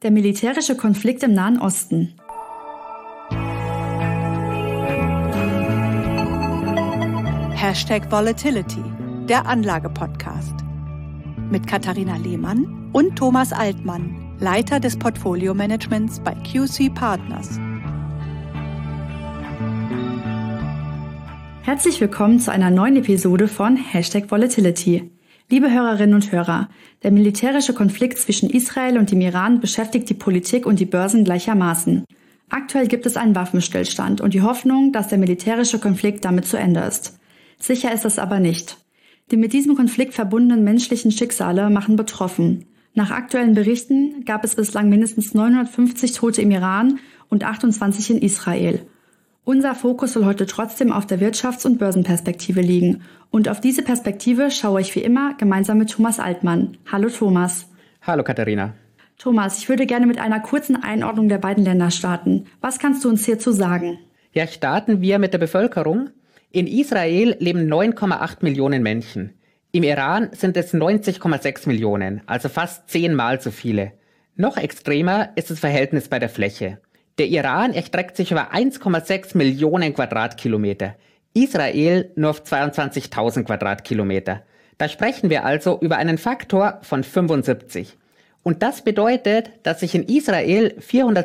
Der militärische Konflikt im Nahen Osten. #Volatility, der Anlage-Podcast. Mit Katharina Lehmann und Thomas Altmann, Leiter des Portfolio-Managements bei QC Partners. Herzlich willkommen zu einer neuen Episode von #Volatility. Liebe Hörerinnen und Hörer, der militärische Konflikt zwischen Israel und dem Iran beschäftigt die Politik und die Börsen gleichermaßen. Aktuell gibt es einen Waffenstillstand und die Hoffnung, dass der militärische Konflikt damit zu Ende ist. Sicher ist es aber nicht. Die mit diesem Konflikt verbundenen menschlichen Schicksale machen betroffen. Nach aktuellen Berichten gab es bislang mindestens 950 Tote im Iran und 28 in Israel. Unser Fokus soll heute trotzdem auf der Wirtschafts- und Börsenperspektive liegen. Und auf diese Perspektive schaue ich wie immer gemeinsam mit Thomas Altmann. Hallo Thomas. Hallo Katharina. Thomas, ich würde gerne mit einer kurzen Einordnung der beiden Länder starten. Was kannst du uns hierzu sagen? Ja, starten wir mit der Bevölkerung. In Israel leben 9,8 Millionen Menschen. Im Iran sind es 90,6 Millionen, also fast 10-mal so viele. Noch extremer ist das Verhältnis bei der Fläche. Der Iran erstreckt sich über 1,6 Millionen Quadratkilometer. Israel nur auf 22.000 Quadratkilometer. Da sprechen wir also über einen Faktor von 75. Und das bedeutet, dass sich in Israel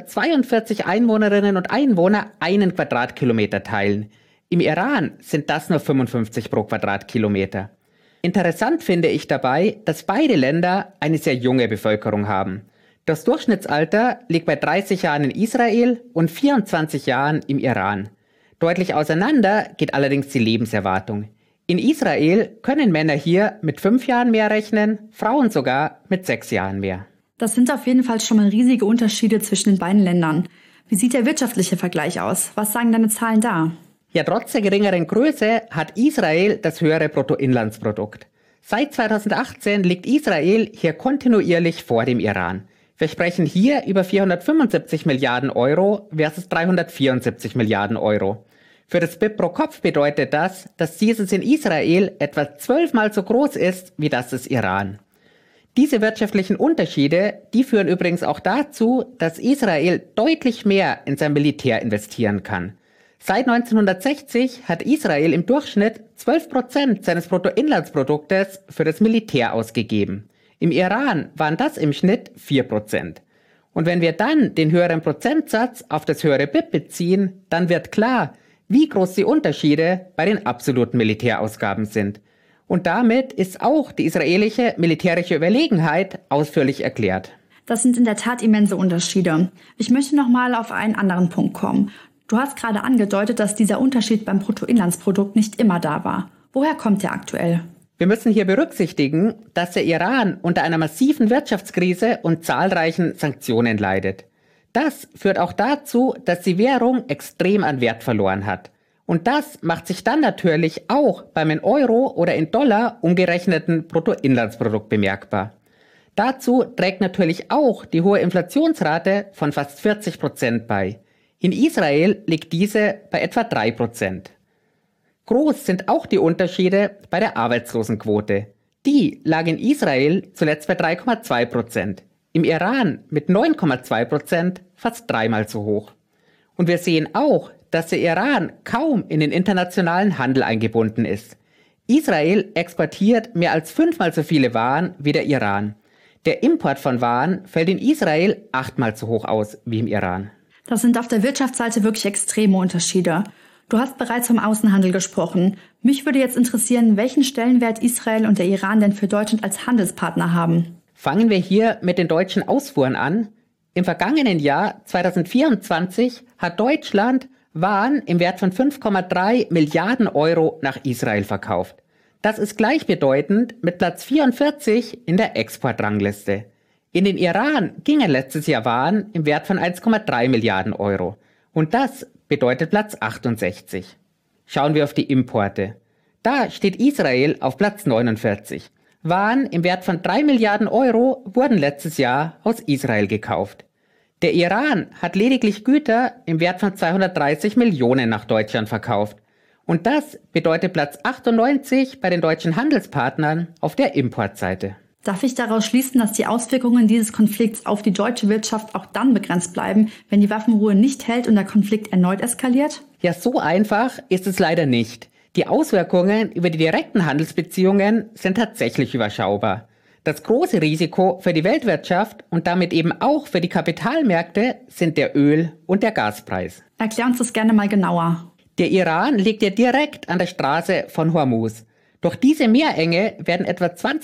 442 Einwohnerinnen und Einwohner einen Quadratkilometer teilen. Im Iran sind das nur 55 pro Quadratkilometer. Interessant finde ich dabei, dass beide Länder eine sehr junge Bevölkerung haben. Das Durchschnittsalter liegt bei 30 Jahren in Israel und 24 Jahren im Iran. Deutlich auseinander geht allerdings die Lebenserwartung. In Israel können Männer hier mit 5 Jahren mehr rechnen, Frauen sogar mit 6 Jahren mehr. Das sind auf jeden Fall schon mal riesige Unterschiede zwischen den beiden Ländern. Wie sieht der wirtschaftliche Vergleich aus? Was sagen deine Zahlen da? Ja, trotz der geringeren Größe hat Israel das höhere Bruttoinlandsprodukt. Seit 2018 liegt Israel hier kontinuierlich vor dem Iran. Wir sprechen hier über 475 Milliarden Euro versus 374 Milliarden Euro. Für das BIP pro Kopf bedeutet das, dass dieses in Israel etwa 12-mal so groß ist wie das des Iran. Diese wirtschaftlichen Unterschiede, die führen übrigens auch dazu, dass Israel deutlich mehr in sein Militär investieren kann. Seit 1960 hat Israel im Durchschnitt 12% seines Bruttoinlandsproduktes für das Militär ausgegeben. Im Iran waren das im Schnitt 4%. Und wenn wir dann den höheren Prozentsatz auf das höhere BIP beziehen, dann wird klar, wie groß die Unterschiede bei den absoluten Militärausgaben sind. Und damit ist auch die israelische militärische Überlegenheit ausführlich erklärt. Das sind in der Tat immense Unterschiede. Ich möchte nochmal auf einen anderen Punkt kommen. Du hast gerade angedeutet, dass dieser Unterschied beim Bruttoinlandsprodukt nicht immer da war. Woher kommt der aktuell? Wir müssen hier berücksichtigen, dass der Iran unter einer massiven Wirtschaftskrise und zahlreichen Sanktionen leidet. Das führt auch dazu, dass die Währung extrem an Wert verloren hat. Und das macht sich dann natürlich auch beim in Euro oder in Dollar umgerechneten Bruttoinlandsprodukt bemerkbar. Dazu trägt natürlich auch die hohe Inflationsrate von fast 40% bei. In Israel liegt diese bei etwa 3%. Groß sind auch die Unterschiede bei der Arbeitslosenquote. Die lag in Israel zuletzt bei 3,2%, im Iran mit 9,2% fast 3-mal so hoch. Und wir sehen auch, dass der Iran kaum in den internationalen Handel eingebunden ist. Israel exportiert mehr als 5-mal so viele Waren wie der Iran. Der Import von Waren fällt in Israel 8-mal so hoch aus wie im Iran. Das sind auf der Wirtschaftsseite wirklich extreme Unterschiede. Du hast bereits vom Außenhandel gesprochen. Mich würde jetzt interessieren, welchen Stellenwert Israel und der Iran denn für Deutschland als Handelspartner haben. Fangen wir hier mit den deutschen Ausfuhren an. Im vergangenen Jahr 2024 hat Deutschland Waren im Wert von 5,3 Milliarden Euro nach Israel verkauft. Das ist gleichbedeutend mit Platz 44 in der Exportrangliste. In den Iran gingen letztes Jahr Waren im Wert von 1,3 Milliarden Euro. Und das bedeutet Platz 68. Schauen wir auf die Importe. Da steht Israel auf Platz 49. Waren im Wert von 3 Milliarden Euro wurden letztes Jahr aus Israel gekauft. Der Iran hat lediglich Güter im Wert von 230 Millionen nach Deutschland verkauft. Und das bedeutet Platz 98 bei den deutschen Handelspartnern auf der Importseite. Darf ich daraus schließen, dass die Auswirkungen dieses Konflikts auf die deutsche Wirtschaft auch dann begrenzt bleiben, wenn die Waffenruhe nicht hält und der Konflikt erneut eskaliert? Ja, so einfach ist es leider nicht. Die Auswirkungen über die direkten Handelsbeziehungen sind tatsächlich überschaubar. Das große Risiko für die Weltwirtschaft und damit eben auch für die Kapitalmärkte sind der Öl- und der Gaspreis. Erklär uns das gerne mal genauer. Der Iran liegt ja direkt an der Straße von Hormuz. Durch diese Meerenge werden etwa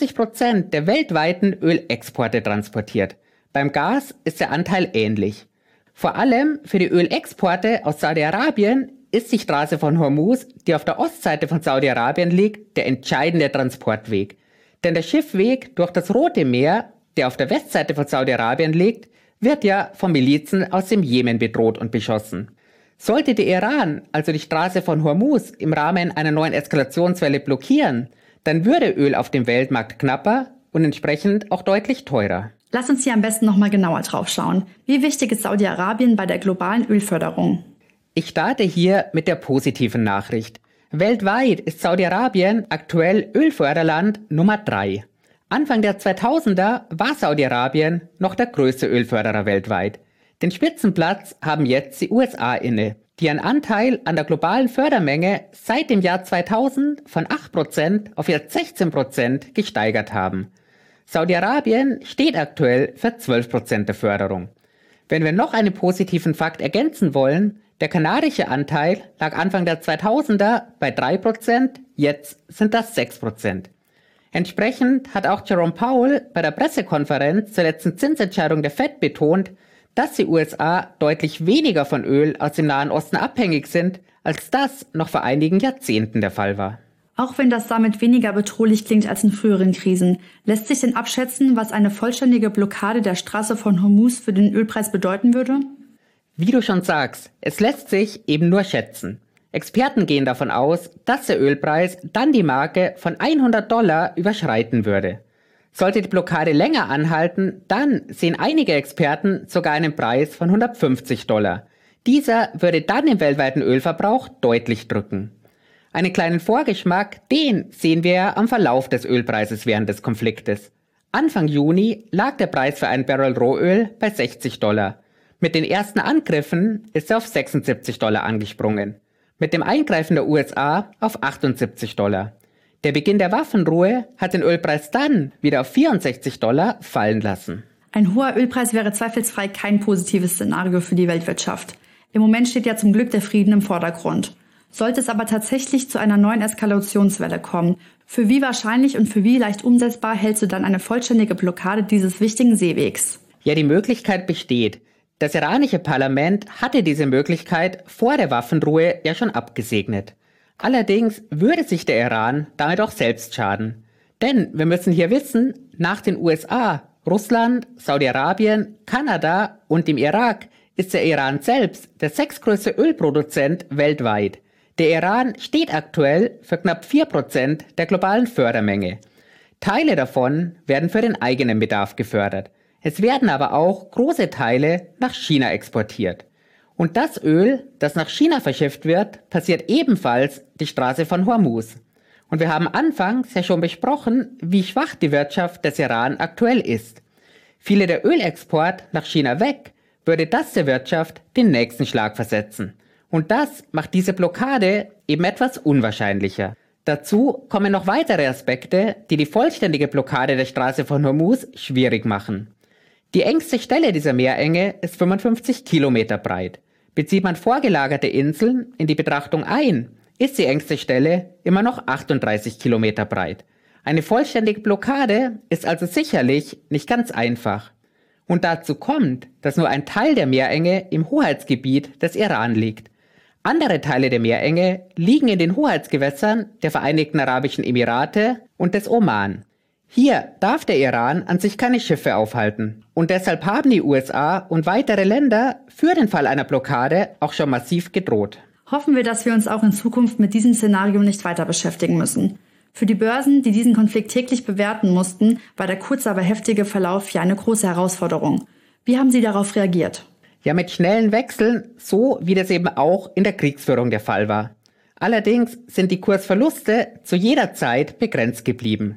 20% der weltweiten Ölexporte transportiert. Beim Gas ist der Anteil ähnlich. Vor allem für die Ölexporte aus Saudi-Arabien ist die Straße von Hormuz, die auf der Ostseite von Saudi-Arabien liegt, der entscheidende Transportweg. Denn der Schiffweg durch das Rote Meer, der auf der Westseite von Saudi-Arabien liegt, wird ja von Milizen aus dem Jemen bedroht und beschossen. Sollte der Iran also die Straße von Hormuz im Rahmen einer neuen Eskalationswelle blockieren, dann würde Öl auf dem Weltmarkt knapper und entsprechend auch deutlich teurer. Lass uns hier am besten nochmal genauer drauf schauen. Wie wichtig ist Saudi-Arabien bei der globalen Ölförderung? Ich starte hier mit der positiven Nachricht. Weltweit ist Saudi-Arabien aktuell Ölförderland Nummer 3. Anfang der 2000er war Saudi-Arabien noch der größte Ölförderer weltweit. Den Spitzenplatz haben jetzt die USA inne, die ihren Anteil an der globalen Fördermenge seit dem Jahr 2000 von 8% auf jetzt 16% gesteigert haben. Saudi-Arabien steht aktuell für 12% der Förderung. Wenn wir noch einen positiven Fakt ergänzen wollen, der kanadische Anteil lag Anfang der 2000er bei 3%, jetzt sind das 6%. Entsprechend hat auch Jerome Powell bei der Pressekonferenz zur letzten Zinsentscheidung der Fed betont, dass die USA deutlich weniger von Öl aus dem Nahen Osten abhängig sind, als das noch vor einigen Jahrzehnten der Fall war. Auch wenn das damit weniger bedrohlich klingt als in früheren Krisen, lässt sich denn abschätzen, was eine vollständige Blockade der Straße von Hormuz für den Ölpreis bedeuten würde? Wie du schon sagst, es lässt sich eben nur schätzen. Experten gehen davon aus, dass der Ölpreis dann die Marke von $100 überschreiten würde. Sollte die Blockade länger anhalten, dann sehen einige Experten sogar einen Preis von $150. Dieser würde dann den weltweiten Ölverbrauch deutlich drücken. Einen kleinen Vorgeschmack, den sehen wir ja am Verlauf des Ölpreises während des Konfliktes. Anfang Juni lag der Preis für ein Barrel Rohöl bei $60. Mit den ersten Angriffen ist er auf $76 angesprungen. Mit dem Eingreifen der USA auf $78. Der Beginn der Waffenruhe hat den Ölpreis dann wieder auf $64 fallen lassen. Ein hoher Ölpreis wäre zweifelsfrei kein positives Szenario für die Weltwirtschaft. Im Moment steht ja zum Glück der Frieden im Vordergrund. Sollte es aber tatsächlich zu einer neuen Eskalationswelle kommen, für wie wahrscheinlich und für wie leicht umsetzbar hältst du dann eine vollständige Blockade dieses wichtigen Seewegs? Ja, die Möglichkeit besteht. Das iranische Parlament hatte diese Möglichkeit vor der Waffenruhe ja schon abgesegnet. Allerdings würde sich der Iran damit auch selbst schaden. Denn wir müssen hier wissen, nach den USA, Russland, Saudi-Arabien, Kanada und dem Irak ist der Iran selbst der sechstgrößte Ölproduzent weltweit. Der Iran steht aktuell für knapp 4% der globalen Fördermenge. Teile davon werden für den eigenen Bedarf gefördert. Es werden aber auch große Teile nach China exportiert. Und das Öl, das nach China verschifft wird, passiert ebenfalls die Straße von Hormuz. Und wir haben anfangs ja schon besprochen, wie schwach die Wirtschaft des Iran aktuell ist. Fiele der Ölexport nach China weg, würde das der Wirtschaft den nächsten Schlag versetzen. Und das macht diese Blockade eben etwas unwahrscheinlicher. Dazu kommen noch weitere Aspekte, die die vollständige Blockade der Straße von Hormuz schwierig machen. Die engste Stelle dieser Meerenge ist 55 Kilometer breit. Bezieht man vorgelagerte Inseln in die Betrachtung ein, ist die engste Stelle immer noch 38 Kilometer breit. Eine vollständige Blockade ist also sicherlich nicht ganz einfach. Und dazu kommt, dass nur ein Teil der Meerenge im Hoheitsgebiet des Iran liegt. Andere Teile der Meerenge liegen in den Hoheitsgewässern der Vereinigten Arabischen Emirate und des Oman. Hier darf der Iran an sich keine Schiffe aufhalten. Und deshalb haben die USA und weitere Länder für den Fall einer Blockade auch schon massiv gedroht. Hoffen wir, dass wir uns auch in Zukunft mit diesem Szenario nicht weiter beschäftigen müssen. Für die Börsen, die diesen Konflikt täglich bewerten mussten, war der kurze, aber heftige Verlauf ja eine große Herausforderung. Wie haben Sie darauf reagiert? Ja, mit schnellen Wechseln, so wie das eben auch in der Kriegsführung der Fall war. Allerdings sind die Kursverluste zu jeder Zeit begrenzt geblieben.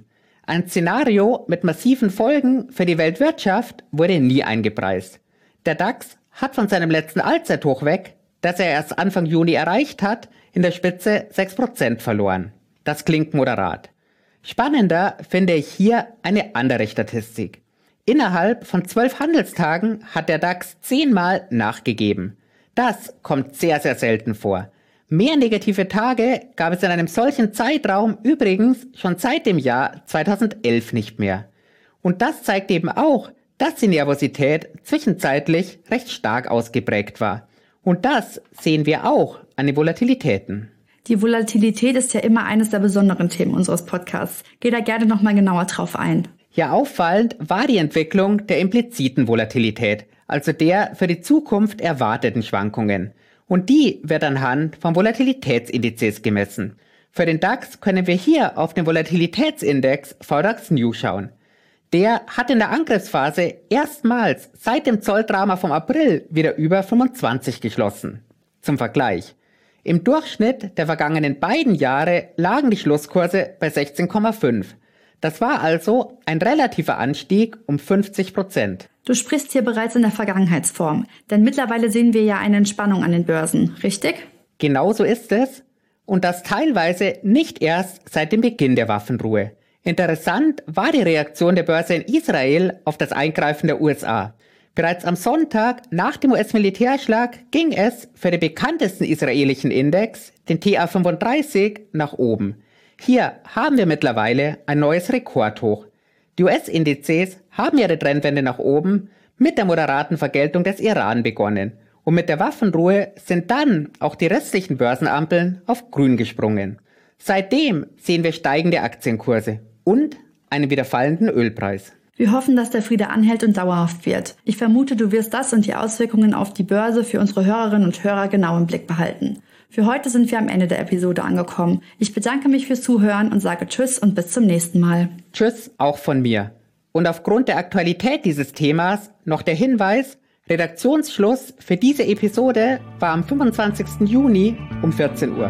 Ein Szenario mit massiven Folgen für die Weltwirtschaft wurde nie eingepreist. Der DAX hat von seinem letzten Allzeithoch weg, das er erst Anfang Juni erreicht hat, in der Spitze 6% verloren. Das klingt moderat. Spannender finde ich hier eine andere Statistik. Innerhalb von 12 Handelstagen hat der DAX 10-mal nachgegeben. Das kommt sehr, sehr selten vor. Mehr negative Tage gab es in einem solchen Zeitraum übrigens schon seit dem Jahr 2011 nicht mehr. Und das zeigt eben auch, dass die Nervosität zwischenzeitlich recht stark ausgeprägt war. Und das sehen wir auch an den Volatilitäten. Die Volatilität ist ja immer eines der besonderen Themen unseres Podcasts. Geh da gerne nochmal genauer drauf ein. Ja, auffallend war die Entwicklung der impliziten Volatilität, also der für die Zukunft erwarteten Schwankungen. Und die wird anhand von Volatilitätsindizes gemessen. Für den DAX können wir hier auf den Volatilitätsindex VDAX New schauen. Der hat in der Angriffsphase erstmals seit dem Zolldrama vom April wieder über 25 geschlossen. Zum Vergleich. Im Durchschnitt der vergangenen beiden Jahre lagen die Schlusskurse bei 16,5. Das war also ein relativer Anstieg um 50%. Du sprichst hier bereits in der Vergangenheitsform, denn mittlerweile sehen wir ja eine Entspannung an den Börsen, richtig? Genau so ist es. Und das teilweise nicht erst seit dem Beginn der Waffenruhe. Interessant war die Reaktion der Börse in Israel auf das Eingreifen der USA. Bereits am Sonntag nach dem US-Militärschlag ging es für den bekanntesten israelischen Index, den TA35, nach oben. Hier haben wir mittlerweile ein neues Rekordhoch. Die US-Indizes haben ihre Trendwende nach oben mit der moderaten Vergeltung des Iran begonnen. Und mit der Waffenruhe sind dann auch die restlichen Börsenampeln auf grün gesprungen. Seitdem sehen wir steigende Aktienkurse und einen wieder fallenden Ölpreis. Wir hoffen, dass der Friede anhält und dauerhaft wird. Ich vermute, du wirst das und die Auswirkungen auf die Börse für unsere Hörerinnen und Hörer genau im Blick behalten. Für heute sind wir am Ende der Episode angekommen. Ich bedanke mich fürs Zuhören und sage Tschüss und bis zum nächsten Mal. Tschüss auch von mir. Und aufgrund der Aktualität dieses Themas noch der Hinweis, Redaktionsschluss für diese Episode war am 25. Juni um 14 Uhr.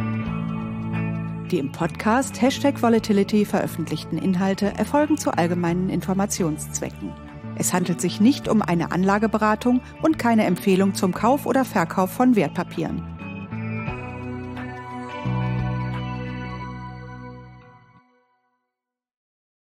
Die im Podcast #Volatility veröffentlichten Inhalte erfolgen zu allgemeinen Informationszwecken. Es handelt sich nicht um eine Anlageberatung und keine Empfehlung zum Kauf oder Verkauf von Wertpapieren.